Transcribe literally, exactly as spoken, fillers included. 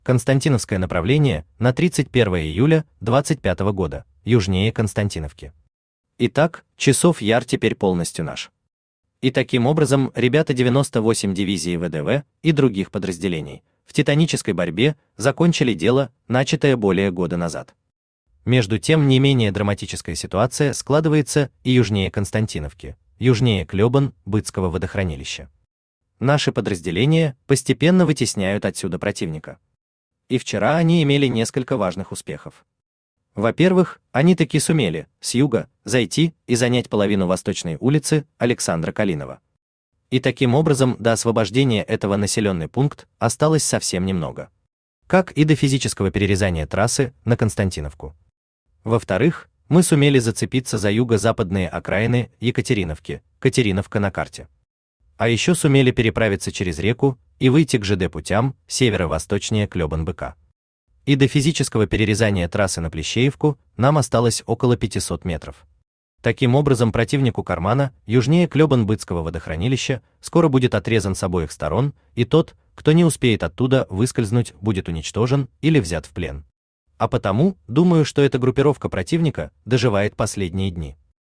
Константиновское направление на тридцать первое июля двадцать пятого года, южнее Константиновки. Итак, Часов Яр теперь полностью наш. И таким образом ребята девяносто восемь дивизии ВДВ и других подразделений в титанической борьбе закончили дело, начатое более года назад. Между тем, не менее драматическая ситуация складывается и южнее Константиновки, южнее Клёбан-Бытского водохранилища. Наши подразделения постепенно вытесняют отсюда противника. И вчера они имели несколько важных успехов. Во-первых, они таки сумели с юга зайти и занять половину восточной улицы Александра Калинова. И таким образом до освобождения этого населенный пункт осталось совсем немного. Как и до физического перерезания трассы на Константиновку. Во-вторых, мы сумели зацепиться за юго-западные окраины Екатериновки, Катериновка на карте. А еще сумели переправиться через реку и выйти к ЖД путям северо-восточнее Клёбан-Быка. И до физического перерезания трассы на Плещеевку нам осталось около пятисот метров. Таким образом, противнику Кармана, южнее Клёбан-Бытского водохранилища, скоро будет отрезан с обоих сторон, и тот, кто не успеет оттуда выскользнуть, будет уничтожен или взят в плен. А потому, думаю, что эта группировка противника доживает последние дни.